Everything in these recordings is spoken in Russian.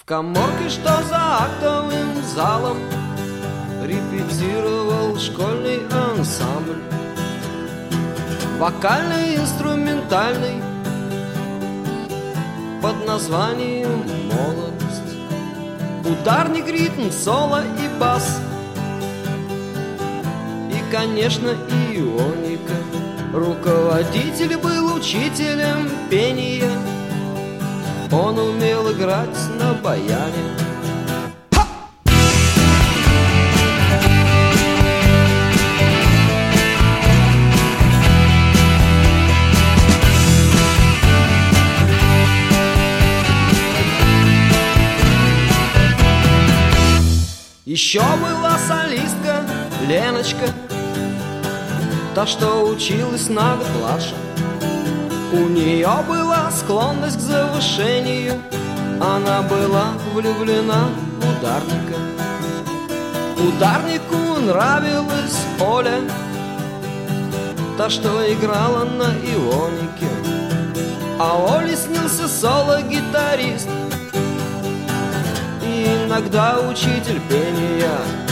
каморке, что за актовым залом, репетировал школьный ансамбль. Вокальный, инструментальный, под названием «Молодость». Ударник, ритм, соло и бас. И, конечно, ионика. Руководитель был учителем пения. Он умел играть на баяне. Еще была солистка Леночка, та, что училась на год младше. У нее была склонность к завышению, она была влюблена в ударника. Ударнику нравилась Оля, та, что играла на ионике. А Оле снился соло-гитарист, иногда учитель пения.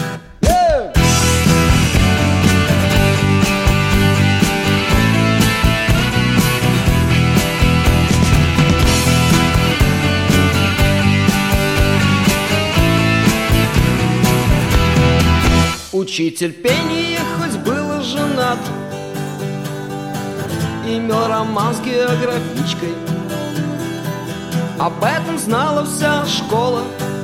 Учитель пения хоть был женат, имел роман с географичкой. Об этом знала вся школа,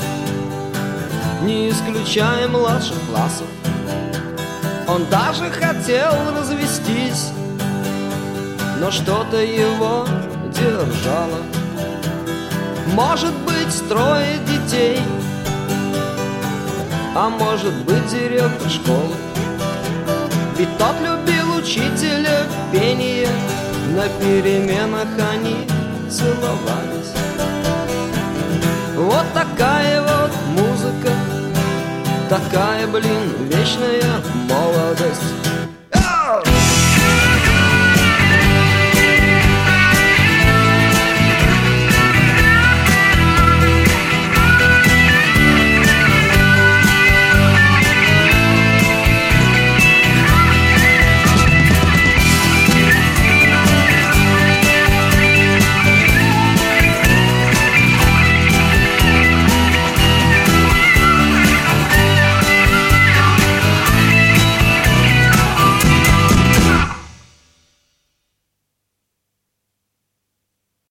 не исключая младших классов. Он даже хотел развестись, но что-то его держало. Может быть, 3 детей, а может быть, директор школы. Ведь тот любил учителя пения, на переменах они целовались. Вот такая вот музыка, такая, блин, вечная молодость.